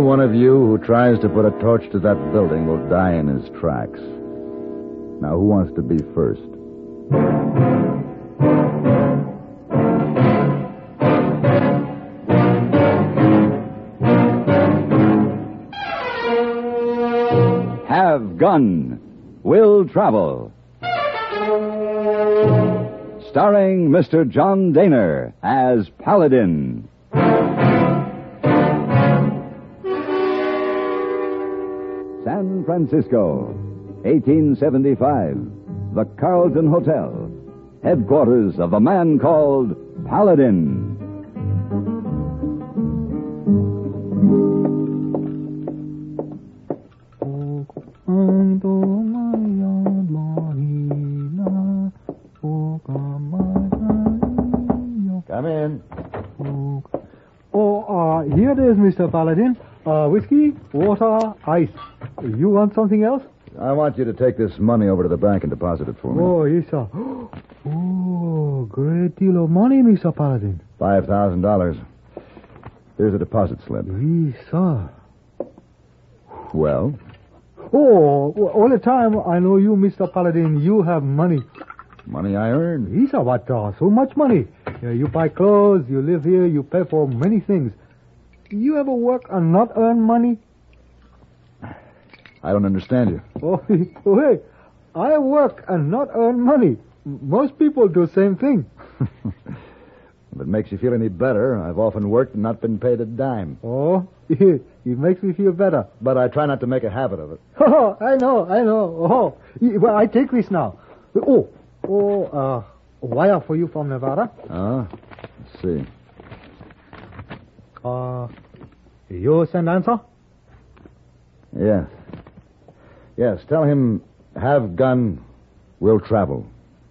one of you who tries to put a torch to that building will die in his tracks. Now, who wants to be first? Have Gun Will Travel. Starring Mr. John Daner as Paladin. San Francisco, 1875. The Carlton Hotel. Headquarters of a man called Paladin. Come in. Here it is, Mr. Paladin. Whiskey, water, ice. You want something else? I want you to take this money over to the bank and deposit it for me. Oh, yes, sir. Oh, great deal of money, Mr. Paladin. $5,000. Here's a deposit slip. Yes, sir. Well? Oh, all the time I know you, Mr. Paladin, you have money. Money I earned? Yes, sir, what? So much money. You buy clothes, you live here, you pay for many things. You ever work and not earn money? I don't understand you. Oh, hey, I work and not earn money. Most people do the same thing. If it makes you feel any better, I've often worked and not been paid a dime. Oh, it makes me feel better. But I try not to make a habit of it. Oh, I know. Oh, well, I take this now. Wire for you from Nevada. Let's see. You send answer? Yes. Yes, tell him, have gun, will travel.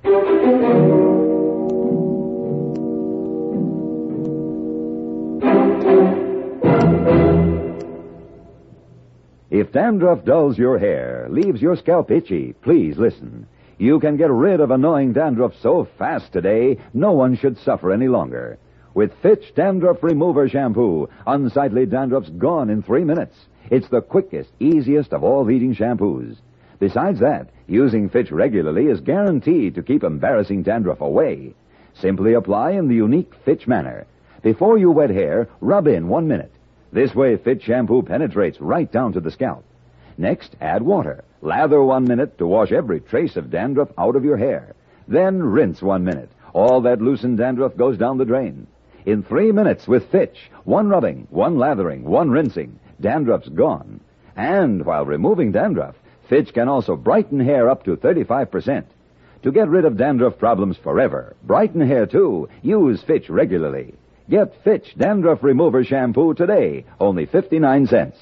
If dandruff dulls your hair, leaves your scalp itchy, please listen. You can get rid of annoying dandruff so fast today, no one should suffer any longer. With Fitch Dandruff Remover Shampoo, unsightly dandruff's gone in 3 minutes. It's the quickest, easiest of all leading shampoos. Besides that, using Fitch regularly is guaranteed to keep embarrassing dandruff away. Simply apply in the unique Fitch manner. Before you wet hair, rub in 1 minute. This way, Fitch shampoo penetrates right down to the scalp. Next, add water. Lather 1 minute to wash every trace of dandruff out of your hair. Then rinse 1 minute. All that loosened dandruff goes down the drain. In 3 minutes with Fitch, 1 rubbing, 1 lathering, 1 rinsing, dandruff's gone. And while removing dandruff, Fitch can also brighten hair up to 35%. To get rid of dandruff problems forever, brighten hair too, use Fitch regularly. Get Fitch Dandruff Remover Shampoo today, only 59 cents.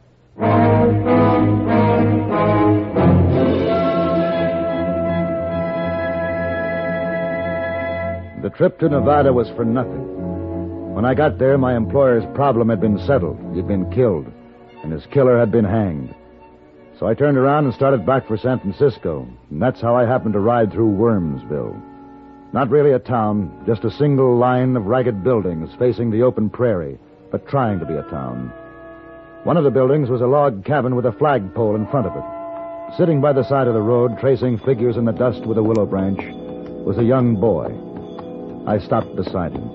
The trip to Nevada was for nothing. When I got there, my employer's problem had been settled. He'd been killed, and his killer had been hanged. So I turned around and started back for San Francisco, and that's how I happened to ride through Wormsville. Not really a town, just a single line of ragged buildings facing the open prairie, but trying to be a town. One of the buildings was a log cabin with a flagpole in front of it. Sitting by the side of the road, tracing figures in the dust with a willow branch, was a young boy. I stopped beside him.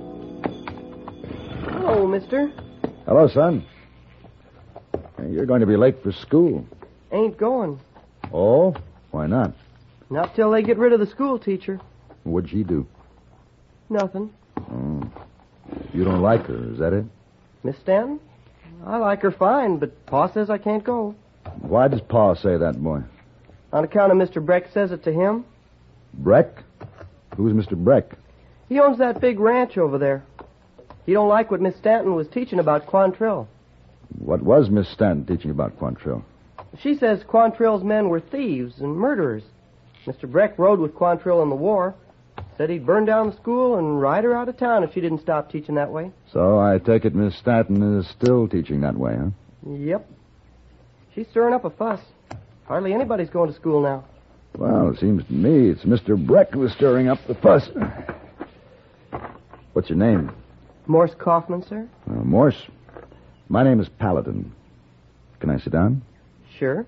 Hello, mister. Hello, son. You're going to be late for school. Ain't going. Oh? Why not? Not till they get rid of the school teacher. What'd she do? Nothing. Oh. You don't like her, is that it? Miss Stanton? I like her fine, but Pa says I can't go. Why does Pa say that, boy? On account of Mr. Breck says it to him. Breck? Who's Mr. Breck? He owns that big ranch over there. He don't like what Miss Stanton was teaching about Quantrill. What was Miss Stanton teaching about Quantrill? She says Quantrill's men were thieves and murderers. Mr. Breck rode with Quantrill in the war. Said he'd burn down the school and ride her out of town if she didn't stop teaching that way. So I take it Miss Stanton is still teaching that way, huh? Yep. She's stirring up a fuss. Hardly anybody's going to school now. Well, it seems to me it's Mr. Breck who's stirring up the fuss. What's your name? Morse Kaufman, sir. Morse. My name is Paladin. Can I sit down? Sure.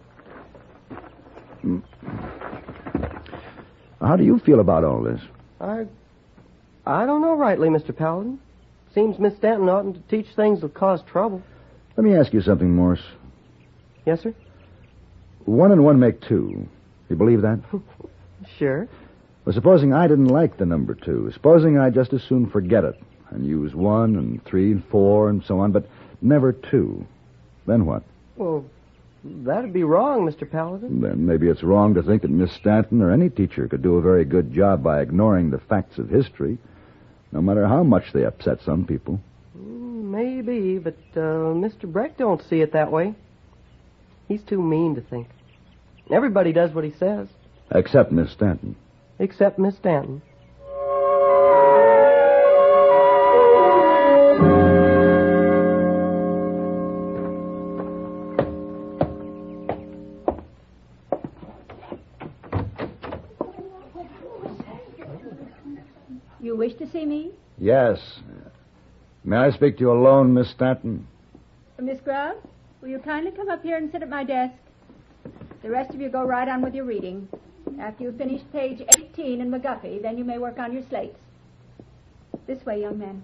How do you feel about all this? I don't know rightly, Mr. Paladin. Seems Miss Stanton oughtn't to teach things that cause trouble. Let me ask you something, Morse. Yes, sir? 1 and 1 make 2. You believe that? Sure. Well, supposing I didn't like the number 2. Supposing I just as soon forget it and use 1 and 3 and 4 and so on, but never 2. Then what? Well, that'd be wrong, Mr. Paladin. Then maybe it's wrong to think that Miss Stanton or any teacher could do a very good job by ignoring the facts of history, no matter how much they upset some people. Maybe, but Mr. Breck don't see it that way. He's too mean to think. Everybody does what he says. Except Miss Stanton. Except Miss Stanton. You wish to see me? Yes. May I speak to you alone, Miss Stanton? Miss Grubb, will you kindly come up here and sit at my desk? The rest of you go right on with your reading. After you've finished page 18 in McGuffey, then you may work on your slates. This way, young man.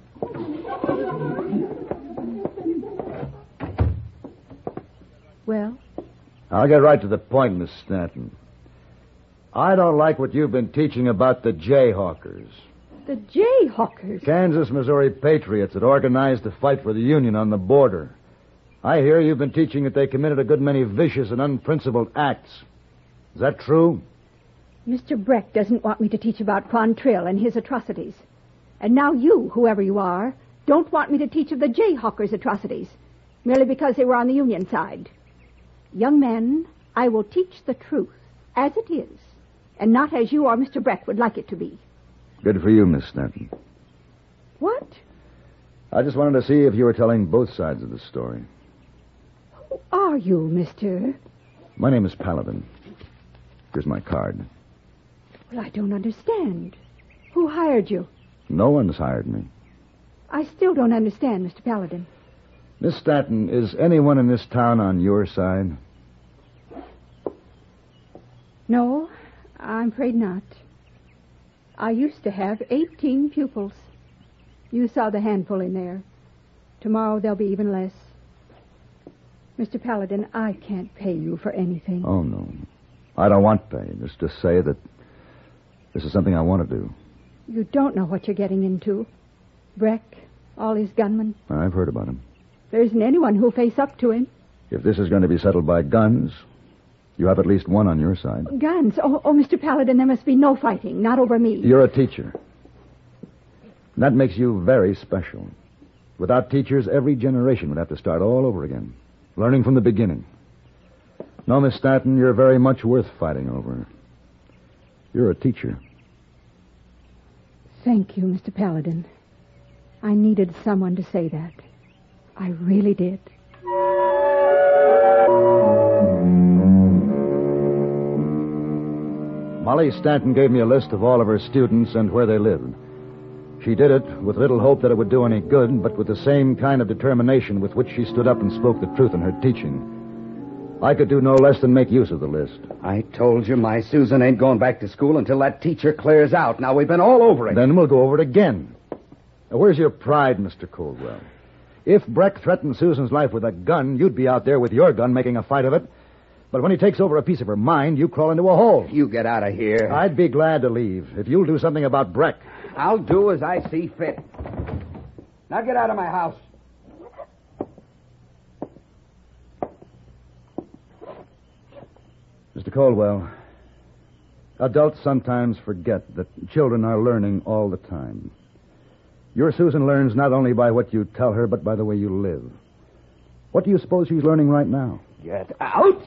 Well? I'll get right to the point, Miss Stanton. I don't like what you've been teaching about the Jayhawkers. The Jayhawkers? Kansas, Missouri patriots that organized to fight for the Union on the border. I hear you've been teaching that they committed a good many vicious and unprincipled acts. Is that true? Mr. Breck doesn't want me to teach about Quantrill and his atrocities. And now you, whoever you are, don't want me to teach of the Jayhawkers' atrocities, merely because they were on the Union side. Young men, I will teach the truth as it is, and not as you or Mr. Breck would like it to be. Good for you, Miss Stanton. What? I just wanted to see if you were telling both sides of the story. Who are you, mister? My name is Paladin. Here's my card. Well, I don't understand. Who hired you? No one's hired me. I still don't understand, Mr. Paladin. Miss Stanton, is anyone in this town on your side? No, I'm afraid not. I used to have 18 pupils. You saw the handful in there. Tomorrow there'll be even less. Mr. Paladin, I can't pay you for anything. Oh, no. I don't want pay. Just to say that this is something I want to do. You don't know what you're getting into. Breck, all his gunmen. I've heard about him. There isn't anyone who'll face up to him. If this is going to be settled by guns, you have at least one on your side. Guns? Oh, Mr. Paladin, there must be no fighting. Not over me. You're a teacher. That makes you very special. Without teachers, every generation would have to start all over again, learning from the beginning. No, Miss Stanton, you're very much worth fighting over. You're a teacher. Thank you, Mr. Paladin. I needed someone to say that. I really did. Molly Stanton gave me a list of all of her students and where they lived. She did it with little hope that it would do any good, but with the same kind of determination with which she stood up and spoke the truth in her teaching. I could do no less than make use of the list. I told you my Susan ain't going back to school until that teacher clears out. Now, we've been all over it. Then we'll go over it again. Now, where's your pride, Mr. Coldwell? If Breck threatened Susan's life with a gun, you'd be out there with your gun making a fight of it. But when he takes over a piece of her mind, you crawl into a hole. You get out of here. I'd be glad to leave if you'll do something about Breck. I'll do as I see fit. Now get out of my house. Mr. Coldwell, adults sometimes forget that children are learning all the time. Your Susan learns not only by what you tell her, but by the way you live. What do you suppose she's learning right now? Get out!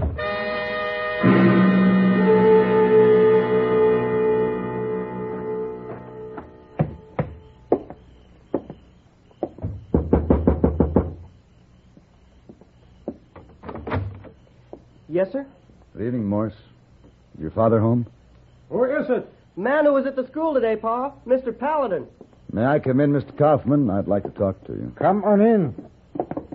Yes, sir? Good evening, Morse. Is your father home? Who is it? Man who was at the school today, Pa. Mr. Paladin. May I come in, Mr. Kaufman? I'd like to talk to you. Come on in.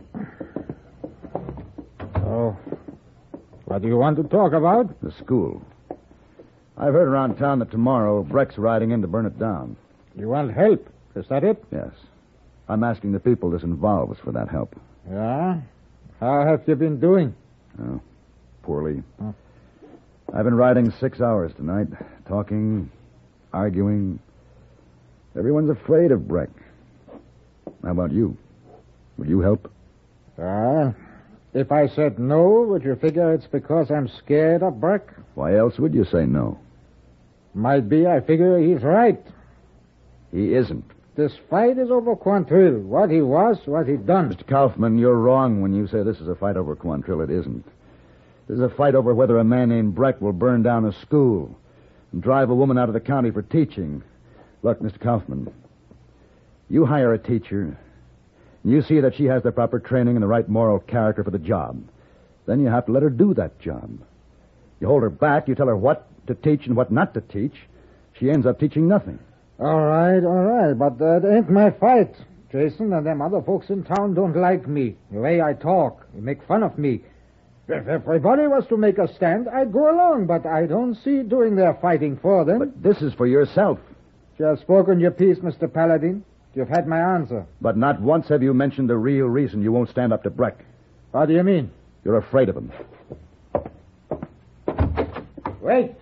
Oh. What do you want to talk about? The school. I've heard around town that tomorrow Breck's riding in to burn it down. You want help? Is that it? Yes. I'm asking the people this involves for that help. Yeah? How have you been doing? Oh, poorly. Huh? I've been riding 6 hours tonight, talking, arguing. Everyone's afraid of Breck. How about you? Would you help? If I said no, would you figure it's because I'm scared of Breck? Why else would you say no? Might be I figure he's right. He isn't. This fight is over Quantrill. What he was, what he done. Mr. Kaufman, you're wrong when you say this is a fight over Quantrill. It isn't. This is a fight over whether a man named Breck will burn down a school and drive a woman out of the county for teaching. Look, Mr. Kaufman, you hire a teacher, and you see that she has the proper training and the right moral character for the job. Then you have to let her do that job. You hold her back, you tell her what to teach and what not to teach. She ends up teaching nothing. All right, but that ain't my fight. Jason and them other folks in town don't like me, the way I talk. They make fun of me. If everybody was to make a stand, I'd go along, but I don't see doing their fighting for them. But this is for yourself. You have spoken your piece, Mr. Paladin. You've had my answer. But not once have you mentioned the real reason you won't stand up to Breck. What do you mean? You're afraid of him. Wait.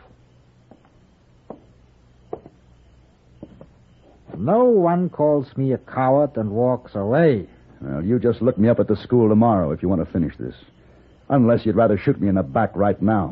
No one calls me a coward and walks away. Well, you just look me up at the school tomorrow if you want to finish this. Unless you'd rather shoot me in the back right now.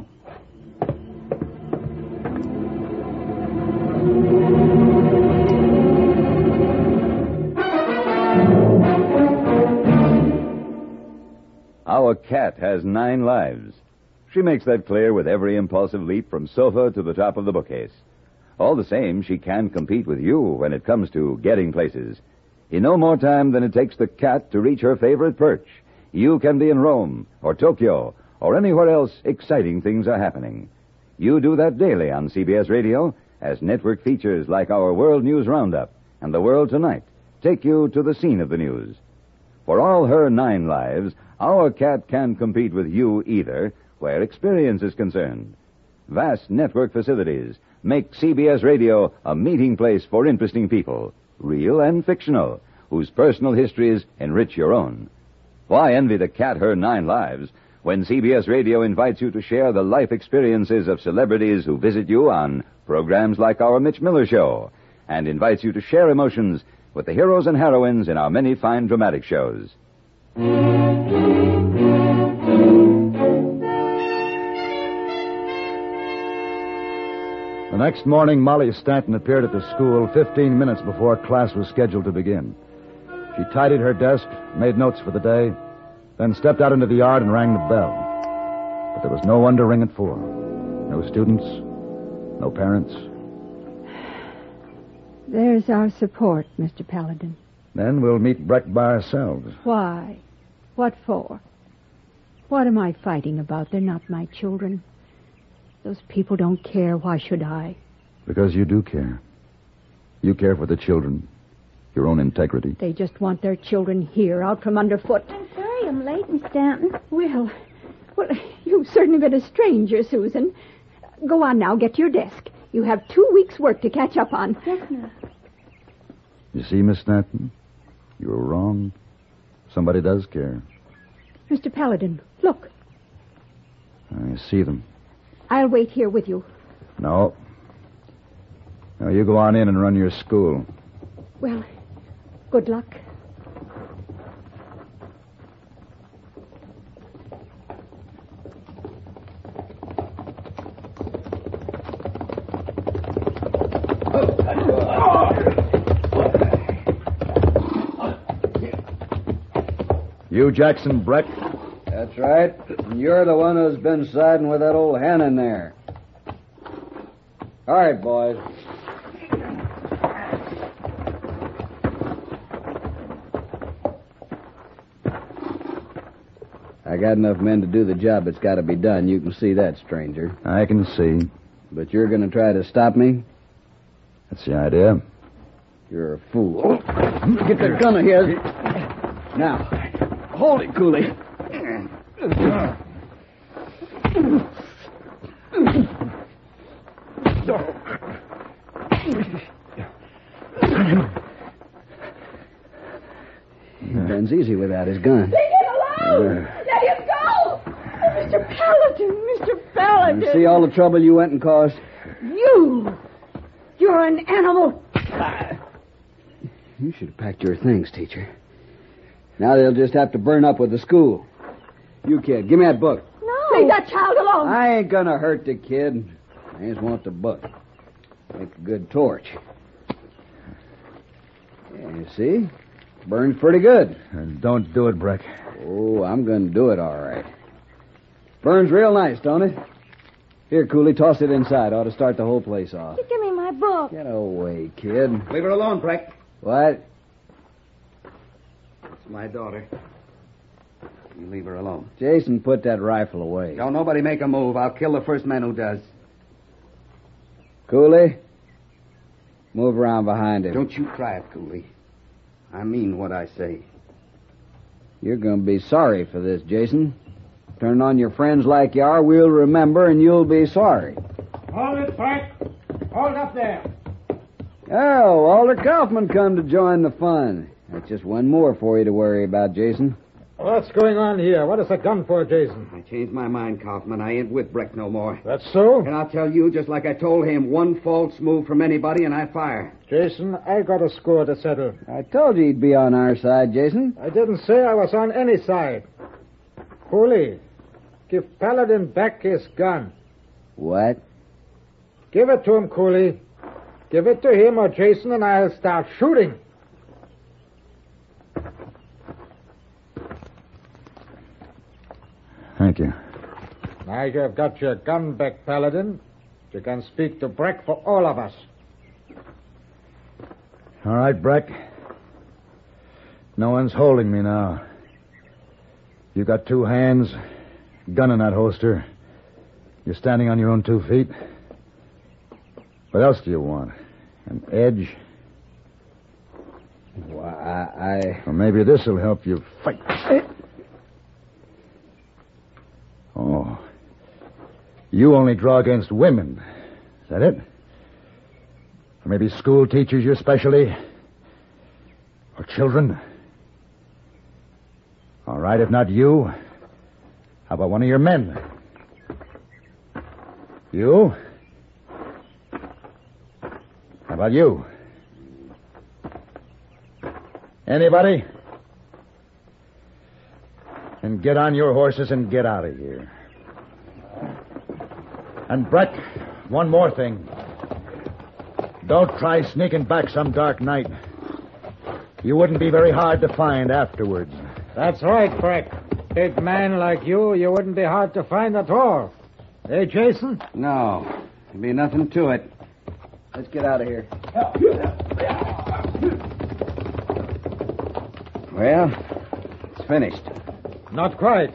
Our cat has 9 lives. She makes that clear with every impulsive leap from sofa to the top of the bookcase. All the same, she can compete with you when it comes to getting places. In no more time than it takes the cat to reach her favorite perch, you can be in Rome or Tokyo or anywhere else exciting things are happening. You do that daily on CBS Radio as network features like our World News Roundup and The World Tonight take you to the scene of the news. For all her 9 lives, our cat can compete with you either where experience is concerned. Vast network facilities make CBS Radio a meeting place for interesting people, real and fictional, whose personal histories enrich your own. Why envy the cat her 9 lives when CBS Radio invites you to share the life experiences of celebrities who visit you on programs like our Mitch Miller Show, and invites you to share emotions with the heroes and heroines in our many fine dramatic shows. The next morning, Molly Stanton appeared at the school 15 minutes before class was scheduled to begin. She tidied her desk, made notes for the day, then stepped out into the yard and rang the bell. But there was no one to ring it for. No students, no parents. There's our support, Mr. Paladin. Then we'll meet Breck by ourselves. Why? What for? What am I fighting about? They're not my children. Those people don't care. Why should I? Because you do care. You care for the children, your own integrity. They just want their children here, out from underfoot. I'm sorry I'm late, Miss Stanton. Well, you've certainly been a stranger, Susan. Go on now, get to your desk. You have 2 weeks' work to catch up on. Yes, ma'am. You see, Miss Stanton? You were wrong. Somebody does care. Mr. Paladin, look. I see them. I'll wait here with you. No. Now, you go on in and run your school. Well, good luck. You, Jackson Breck? That's right. And you're the one who's been siding with that old hen in there. All right, boys. I got enough men to do the job that's got to be done. You can see that, stranger. I can see. But you're going to try to stop me? That's the idea. You're a fool. Get that gun of his. Now, hold it, Cooley. Ben's easy without his gun. Leave him alone! Let him go! Mr. Paladin, Mr. Paladin. You see all the trouble you went and caused? You're an animal. You should have packed your things, teacher. Now they'll just have to burn up with the school. You kid, give me that book. No. Leave that child alone. I ain't gonna hurt the kid. I just want the book. Make a good torch. Yeah, you see? Burns pretty good. Don't do it, Breck. Oh, I'm gonna do it all right. Burns real nice, don't it? Here, Cooley, toss it inside. Ought to start the whole place off. Give me my book. Get away, kid. Leave her alone, Breck. What? It's my daughter. You leave her alone. Jason, put that rifle away. Don't nobody make a move. I'll kill the first man who does. Cooley, move around behind him. Don't you try it, Cooley. I mean what I say. You're going to be sorry for this, Jason. Turn on your friends like you are, we'll remember, and you'll be sorry. Hold it, Frank. Hold up there. Oh, Walter Kaufman come to join the fun. That's just one more for you to worry about, Jason. What's going on here? What is the gun for, Jason? I changed my mind, Kaufman. I ain't with Breck no more. That's so? And I'll tell you, just like I told him, one false move from anybody and I fire. Jason, I got a score to settle. I told you he'd be on our side, Jason. I didn't say I was on any side. Cooley, give Paladin back his gun. What? Give it to him, Cooley. Give it to him or Jason and I'll start shooting. Thank you. Now you've got your gun back, Paladin. You can speak to Breck for all of us. All right, Breck. No one's holding me now. You got two hands, gun in that holster. You're standing on your own 2 feet. What else do you want? An edge? Well, Or maybe this'll help you fight. Oh. You only draw against women. Is that it? Or maybe school teachers, your specialty? Or children? All right, if not you, how about one of your men? You? How about you? Anybody? And get on your horses and get out of here. And Breck, one more thing. Don't try sneaking back some dark night. You wouldn't be very hard to find afterwards. That's right, Breck. Big man like you wouldn't be hard to find at all. Hey, Jason? No, there'd be nothing to it. let's get out of here. Well, it's finished. Not quite.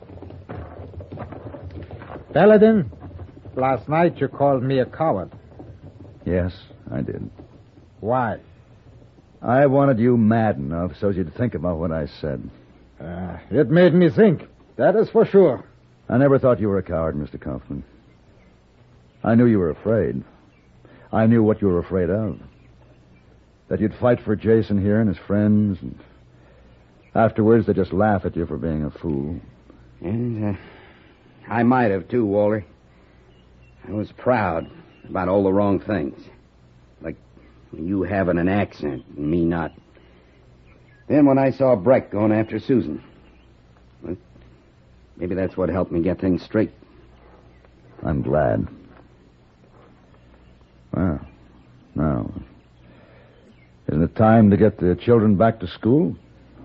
Paladin, last night you called me a coward. Yes, I did. Why? I wanted you mad enough so you'd think about what I said. It made me think. That is for sure. I never thought you were a coward, Mr. Kaufman. I knew you were afraid. I knew what you were afraid of. That you'd fight for Jason here and his friends, and afterwards they'd just laugh at you for being a fool. And I might have, too, Walter. I was proud about all the wrong things. Like you having an accent and me not. Then when I saw Breck going after Susan, well, maybe that's what helped me get things straight. I'm glad. Well, now, isn't it time to get the children back to school?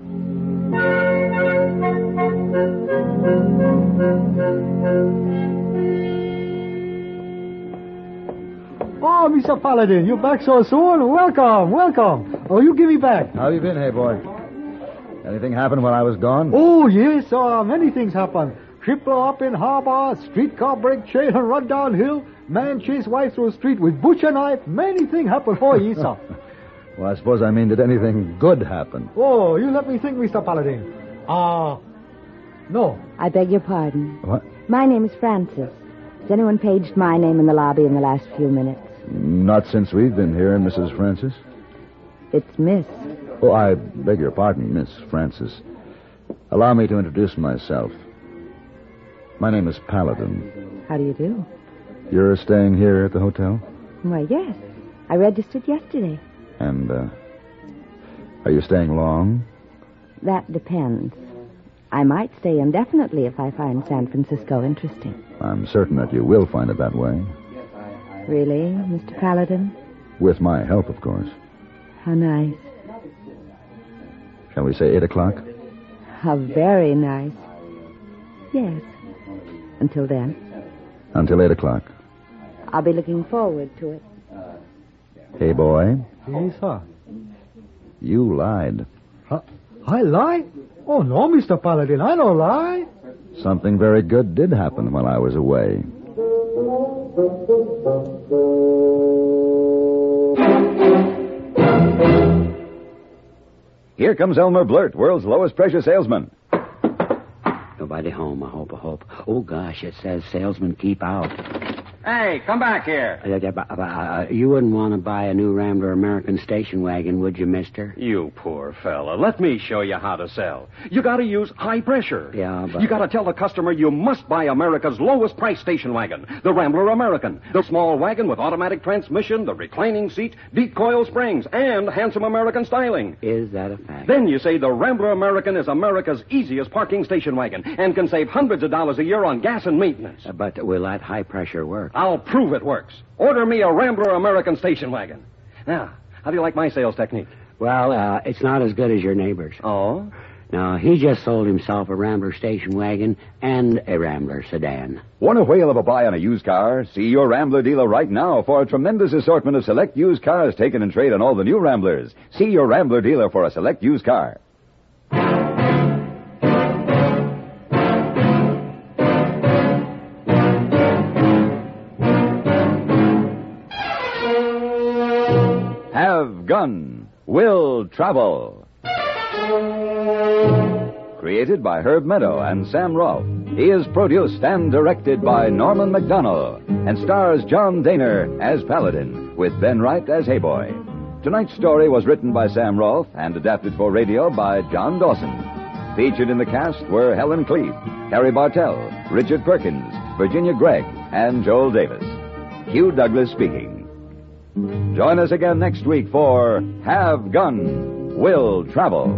Oh, Mr. Paladin, you're back so soon. Welcome, welcome. Oh, you give me back. How you been, hey boy? Anything happened while I was gone? Oh, yes, many things happened. Ship blow up in harbor, streetcar break chain and run downhill, man chase wife through street with butcher knife. Many things happened for you, sir. Well, I suppose I mean, did anything good happen? Oh, you let me think, Mr. Paladin. No. I beg your pardon. What? My name is Frances. Has anyone paged my name in the lobby in the last few minutes? Not since we've been here, Mrs. Francis. It's Miss. Oh, I beg your pardon, Miss Francis. Allow me to introduce myself. My name is Paladin. How do you do? You're staying here at the hotel? Why, yes. I registered yesterday. And, are you staying long? That depends. I might stay indefinitely if I find San Francisco interesting. I'm certain that you will find it that way. Really, Mr. Paladin? With my help, of course. How nice. Shall we say 8 o'clock? How very nice. Yes. Until then? Until 8 o'clock. I'll be looking forward to it. Hey, boy. Yes, sir. You lied. I lie? Oh, no, Mr. Paladin, I don't lie. Something very good did happen while I was away. Here comes Elmer Blurt, world's lowest pressure salesman. Nobody home, I hope. Oh, gosh, it says salesmen keep out. Hey, come back here. You wouldn't want to buy a new Rambler American station wagon, would you, mister? You poor fella. Let me show you how to sell. You got to use high pressure. Yeah, but... You got to tell the customer you must buy America's lowest price station wagon, the Rambler American. The small wagon with automatic transmission, the reclining seat, deep coil springs, and handsome American styling. Is that a fact? Then you say the Rambler American is America's easiest parking station wagon and can save hundreds of dollars a year on gas and maintenance. But will that high pressure work? I'll prove it works. Order me a Rambler American station wagon. Now, how do you like my sales technique? Well, it's not as good as your neighbor's. Oh? Now, he just sold himself a Rambler station wagon and a Rambler sedan. Want a whale of a buy on a used car? See your Rambler dealer right now for a tremendous assortment of select used cars taken in trade on all the new Ramblers. See your Rambler dealer for a select used car. Have Gun Will Travel. Created by Herb Meadow and Sam Rolfe. He is produced and directed by Norman McDonnell and stars John Daner as Paladin with Ben Wright as Hayboy. Tonight's story was written by Sam Rolfe and adapted for radio by John Dawson. Featured in the cast were Helen Cleave, Harry Bartell, Richard Perkins, Virginia Gregg, and Joel Davis. Hugh Douglas speaking. Join us again next week for Have Gun Will Travel.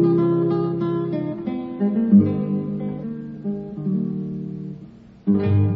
Mm-hmm.